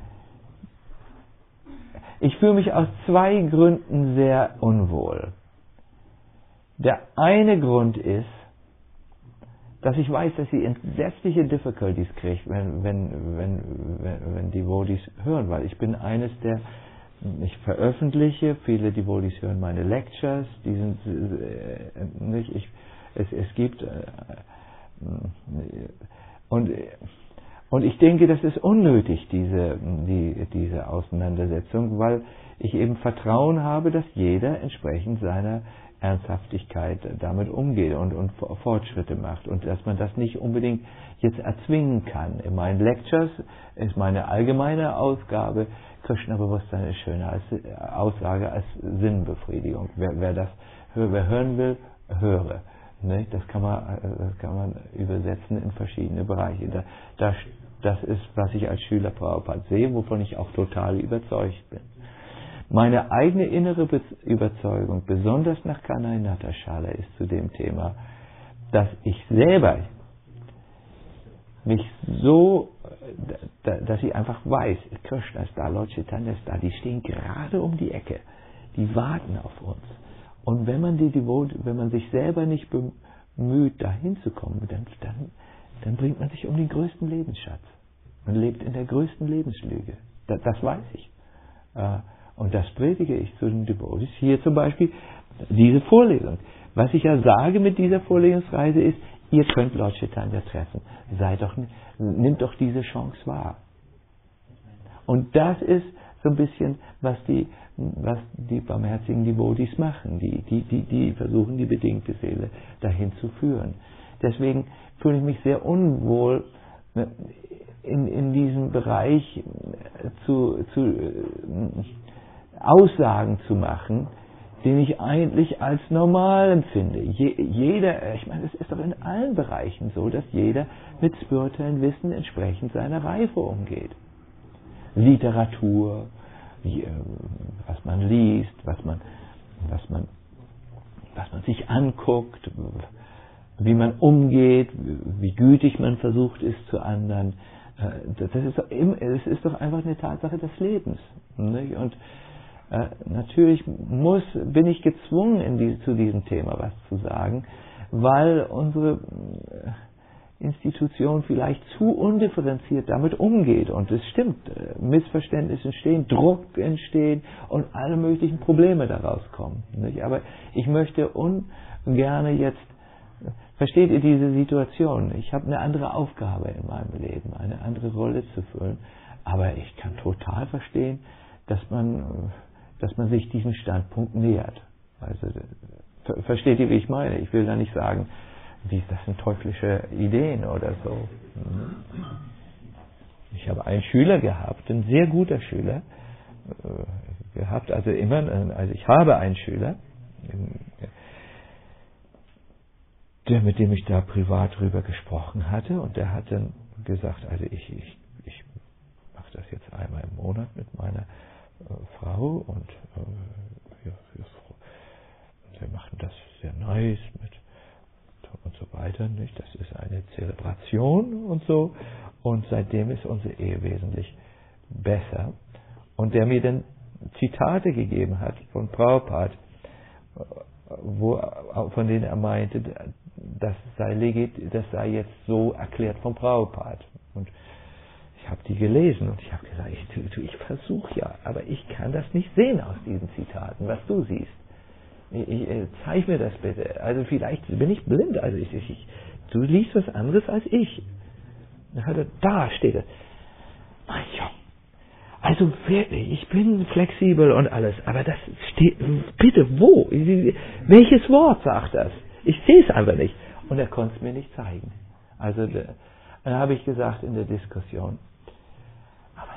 Ich fühle mich aus zwei Gründen sehr unwohl. Der eine Grund ist, dass ich weiß, dass sie entsetzliche Difficulties kriegt, wenn, wenn, wenn, wenn, wenn Devotees hören, weil ich bin eines der, ich veröffentliche, viele Devotees hören meine Lectures, die sind äh, nicht, ich, es, es gibt äh, und, und ich denke, das ist unnötig, diese, die, diese Auseinandersetzung, weil ich eben Vertrauen habe, dass jeder entsprechend seiner Ernsthaftigkeit damit umgeht und, und Fortschritte macht und dass man das nicht unbedingt jetzt erzwingen kann. In meinen Lectures ist meine allgemeine Ausgabe, Krishna-Bewusstsein ist schöner als Aussage als Sinnbefriedigung. Wer, wer das wer hören will, höre. Ne? Das kann man, das kann man übersetzen in verschiedene Bereiche. Da, das, das ist, was ich als Schüler Prabhupada sehe, wovon ich auch total überzeugt bin. Meine eigene innere Be- Überzeugung, besonders nach Kanai Natashala, ist zu dem Thema, dass ich selber mich so, dass ich einfach weiß, Krishna ist da, Lord Chaitanya ist da, die stehen gerade um die Ecke, die warten auf uns. Und wenn man die Devot, wenn man sich selber nicht bemüht, dahin zu kommen, dann, dann, dann bringt man sich um den größten Lebensschatz. Man lebt in der größten Lebenslüge. Das, das weiß ich. Und das predige ich zu den Devotees. Hier zum Beispiel diese Vorlesung. Was ich ja sage mit dieser Vorlesungsreise ist, ihr könnt Lord Chaitanya treffen. Seid doch, nimmt doch diese Chance wahr. Und das ist so ein bisschen, was die, was die barmherzigen Devotees machen. Die, die, die, die versuchen, die bedingte Seele dahin zu führen. Deswegen fühle ich mich sehr unwohl, in, in diesem Bereich zu, zu Aussagen zu machen, den ich eigentlich als normal empfinde. Je, jeder, ich meine, es ist doch in allen Bereichen so, dass jeder mit spirituellem Wissen entsprechend seiner Reife umgeht. Literatur, wie, was man liest, was man, was man, was man sich anguckt, wie man umgeht, wie gütig man versucht ist zu anderen. Das ist doch, das ist doch einfach eine Tatsache des Lebens. Nicht? Und Äh, natürlich muss, bin ich gezwungen, in die, zu diesem Thema was zu sagen, weil unsere äh, Institution vielleicht zu undifferenziert damit umgeht. Und es stimmt, äh, Missverständnisse entstehen, Druck entsteht und alle möglichen Probleme daraus kommen. Nicht? Aber ich möchte ungerne jetzt, versteht ihr diese Situation? Ich habe eine andere Aufgabe in meinem Leben, eine andere Rolle zu füllen. Aber ich kann total verstehen, dass man dass man sich diesem Standpunkt nähert. Also, ver- versteht ihr, wie ich meine? Ich will da nicht sagen, wie, das sind teuflische Ideen oder so. Ich habe einen Schüler gehabt, ein sehr guter Schüler, äh, gehabt, also immer, also ich habe einen Schüler, der, mit dem ich da privat drüber gesprochen hatte, und der hat dann gesagt, also ich, ich, ich mache das jetzt einmal im Monat mit meiner äh, Frau und äh, wir, wir, wir machen das sehr nice mit und so weiter, nicht? Das ist eine Zelebration und so, und seitdem ist unsere Ehe wesentlich besser. Und der mir dann Zitate gegeben hat von Prabhupada, wo, von denen er meinte, das sei legit, das sei jetzt so erklärt von Prabhupada. Und ich habe die gelesen und ich habe gesagt, ich, ich versuche ja, aber ich kann das nicht sehen aus diesen Zitaten, was du siehst. Ich, ich, zeig mir das bitte. Also vielleicht bin ich blind, also ich, ich, du liest was anderes als ich. Da steht es. Mein Junge, also wirklich, ich bin flexibel und alles, aber das steht, bitte wo? Welches Wort sagt das? Ich sehe es einfach nicht. Und er konnte es mir nicht zeigen. Also dann habe ich gesagt in der Diskussion, aber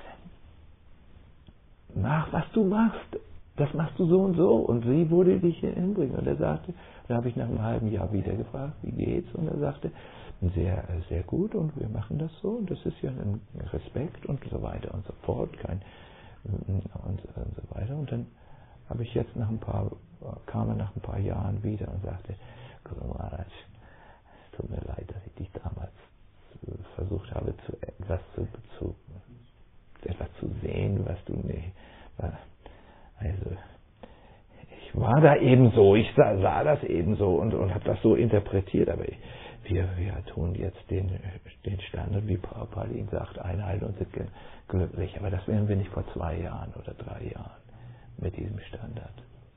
dann mach, was du machst. Das machst du so und so. Und sie würde dich hier hinbringen. Und er sagte, dann habe ich nach einem halben Jahr wieder gefragt, wie geht's? Und er sagte, sehr, sehr gut und wir machen das so. Und das ist ja ein Respekt und so weiter und so fort. Kein, und, und so weiter. Und dann habe ich jetzt nach ein paar, kam er nach ein paar Jahren wieder und sagte, Guru Maharaj, es tut mir leid, dass ich dich damals versucht habe, zu etwas zu, zu, etwas zu sehen, was du nicht, also, ich war da eben so, ich sah, sah das eben so und, und habe das so interpretiert, aber ich, wir, wir tun jetzt den, den Standard, wie Prabhupada ihn sagt, einhalten und sind glücklich, aber das wären wir nicht vor zwei Jahren oder drei Jahren mit diesem Standard.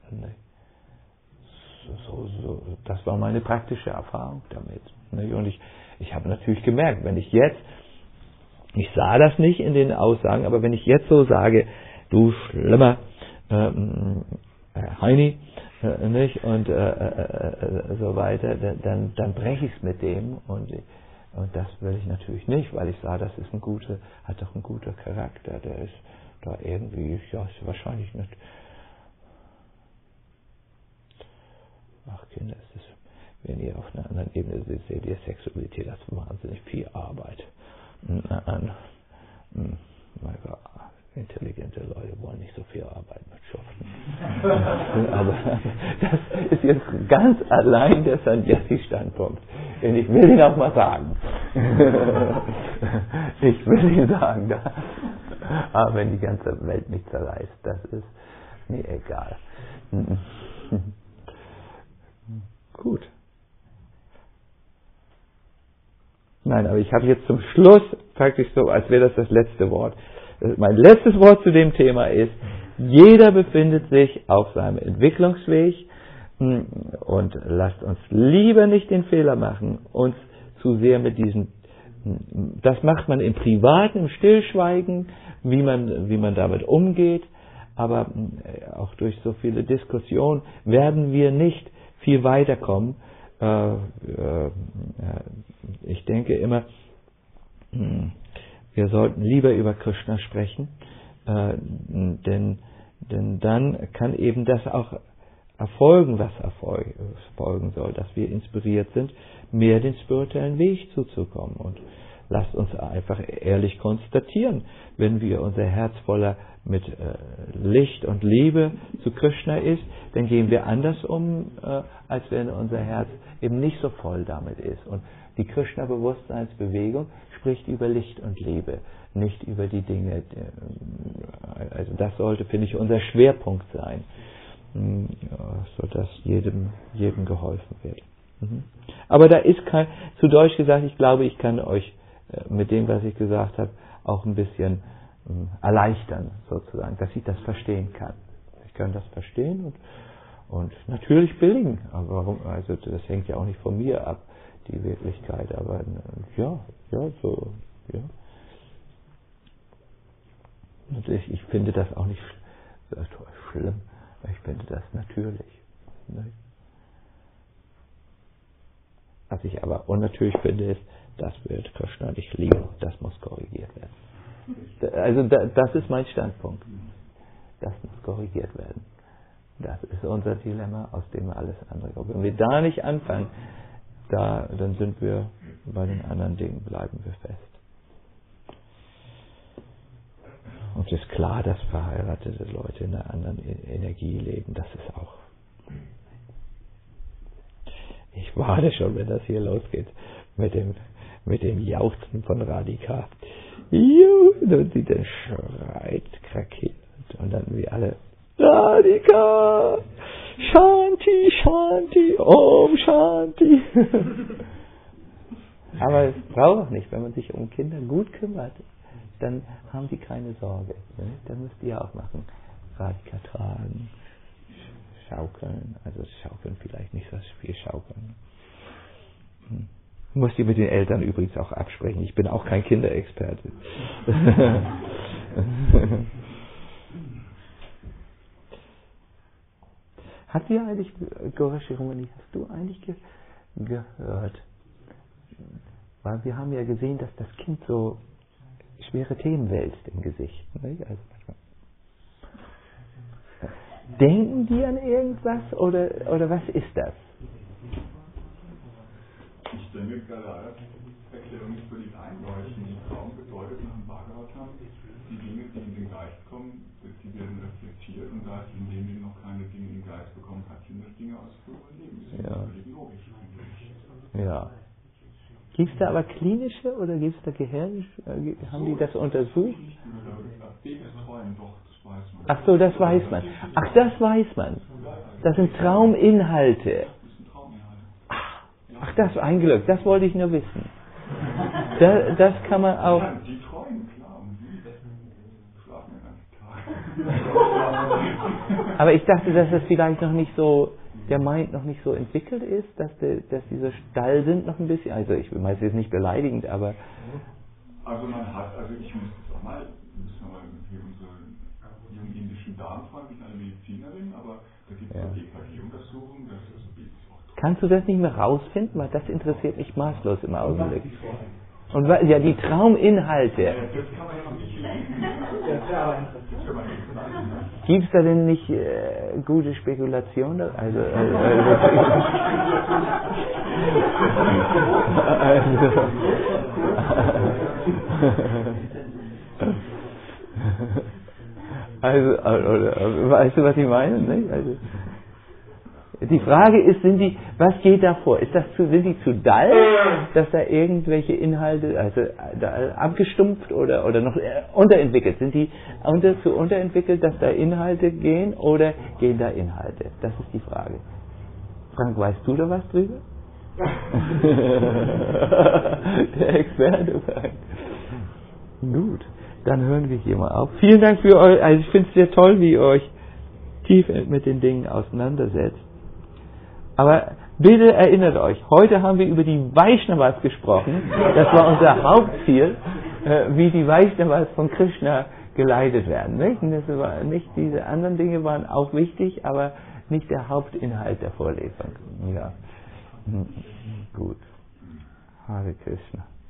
So, so, das war meine praktische Erfahrung damit. Und ich, ich habe natürlich gemerkt, wenn ich jetzt, ich sah das nicht in den Aussagen, aber wenn ich jetzt so sage, du schlimmer ähm, Heini, äh, nicht, und äh, äh, so weiter, dann, dann breche ich es mit dem und, und das will ich natürlich nicht, weil ich sah, das ist ein guter, hat doch ein guter Charakter, der ist da irgendwie, ja, ist wahrscheinlich nicht. Ach Kinder, es ist, wenn ihr auf einer anderen Ebene seht, seht ihr Sexualität, das ist wahnsinnig viel Arbeit. An, mein Gott, intelligente Leute wollen nicht so viel Arbeit mit Schuften. Aber das ist jetzt ganz allein der Sannyasi-Standpunkt. Und ich will ihn auch mal sagen. Ich will ihn sagen. Da. Aber wenn die ganze Welt mich zerreißt, das ist mir egal. Gut. Nein, aber ich habe jetzt zum Schluss praktisch so, als wäre das das letzte Wort. Mein letztes Wort zu dem Thema ist, jeder befindet sich auf seinem Entwicklungsweg und lasst uns lieber nicht den Fehler machen, uns zu sehr mit diesen, das macht man im Privaten, im Stillschweigen, wie man, wie man damit umgeht, aber auch durch so viele Diskussionen werden wir nicht viel weiterkommen. Ich denke immer, wir sollten lieber über Krishna sprechen, denn, denn dann kann eben das auch erfolgen, was erfolgen soll, dass wir inspiriert sind, mehr den spirituellen Weg zuzukommen. Und lasst uns einfach ehrlich konstatieren, wenn wir unser Herz voller mit äh, Licht und Liebe zu Krishna ist, dann gehen wir anders um, äh, als wenn unser Herz eben nicht so voll damit ist. Und die Krishna-Bewusstseinsbewegung spricht über Licht und Liebe, nicht über die Dinge. Äh, also das sollte, finde ich, unser Schwerpunkt sein, mh, sodass jedem, jedem geholfen wird. Mhm. Aber da ist kein, zu Deutsch gesagt, ich glaube, ich kann euch äh, mit dem, was ich gesagt habe, auch ein bisschen erleichtern, sozusagen, dass ich das verstehen kann. Ich kann das verstehen und, und natürlich billigen. Aber warum? Also das hängt ja auch nicht von mir ab, die Wirklichkeit. Aber ja, ja, so, ja. Und ich, ich finde das auch nicht schlimm. Ich finde das natürlich. Was ich aber unnatürlich finde, ist, das wird Krishna nicht lieben. Das muss korrigiert werden. Also das ist mein Standpunkt. Das muss korrigiert werden. Das ist unser Dilemma, aus dem wir alles andere kommen. Wenn wir da nicht anfangen, da, dann sind wir bei den anderen Dingen, bleiben wir fest. Und es ist klar, dass verheiratete Leute in einer anderen Energie leben, das ist auch. Ich warte schon, wenn das hier losgeht, mit dem, mit dem Jauchzen von Radhika. Juhu, und sie dann schreit, krakeelt, und dann wie alle, Radhika, Shanti, Shanti, Om Shanti. Aber es braucht nicht, wenn man sich um Kinder gut kümmert, dann haben sie keine Sorge. Ne? Dann müsst ihr auch machen. Radhika tragen, schaukeln, also schaukeln vielleicht nicht so viel schaukeln. Hm. Muss die mit den Eltern übrigens auch absprechen. Ich bin auch kein Kinderexperte. Hat sie eigentlich, Gaura Shiromani, hast du eigentlich ge- gehört? Weil wir haben ja gesehen, dass das Kind so schwere Themen wälzt im Gesicht. Nicht? Also manchmal. Denken die an irgendwas oder, oder was ist das? Ich denke gerade, Erklärung ist völlig einleuchtend. Die Traum bedeutet nach dem Bhagavatam, die Dinge, die in den Geist kommen, die werden reflektiert, und da es in dem Leben noch keine Dinge in den Geist bekommen hat, sind das Dinge aus früheren Leben. Das ist ja völlig logisch eigentlich. Ja. Gibt es da aber klinische oder gibt es da Gehirn? Haben die das untersucht? Ach so, das weiß man. Ach, das weiß man. Das sind Trauminhalte. Ach, das ein Glück. Das wollte ich nur wissen. Das, das kann man auch. Die träumen, klar. Und die schlafen den ganzen Tag. Aber ich dachte, dass das vielleicht noch nicht so, der Mind noch nicht so entwickelt ist, dass, die, dass diese Stall sind noch ein bisschen, also ich meine, es ist nicht beleidigend, aber... Also man hat, also ich muss jetzt auch mal, müssen wir mal hier unsere jungen indischen Damen fragen, ich bin eine Medizinerin, aber da gibt es ja E K G-Untersuchungen, das ist auch... Kannst du das nicht mehr rausfinden? Weil das interessiert mich maßlos im Augenblick. Und ja, die Trauminhalte. Ja, das kann man ja noch nicht lesen. Das wäre aber interessant. Gibt es da denn nicht äh, gute Spekulationen? Also, also, also, also, also, weißt du, was ich meine? Ne? Also, die Frage ist, sind die, was geht da vor? Ist das zu, sind die zu dull, dass da irgendwelche Inhalte, also da abgestumpft oder, oder noch unterentwickelt? Sind die unter, zu unterentwickelt, dass da Inhalte gehen, oder gehen da Inhalte? Das ist die Frage. Frank, weißt du da was drüber? Der Experte Frank. Gut, dann hören wir hier mal auf. Vielen Dank für euch, also ich finde es sehr toll, wie ihr euch tief mit den Dingen auseinandersetzt. Aber bitte erinnert euch, heute haben wir über die Vaishnavas gesprochen. Das war unser Hauptziel, wie die Vaishnavas von Krishna geleitet werden. Nicht? Und das war nicht, diese anderen Dinge waren auch wichtig, aber nicht der Hauptinhalt der Vorlesung. Ja. Gut. Hare Krishna.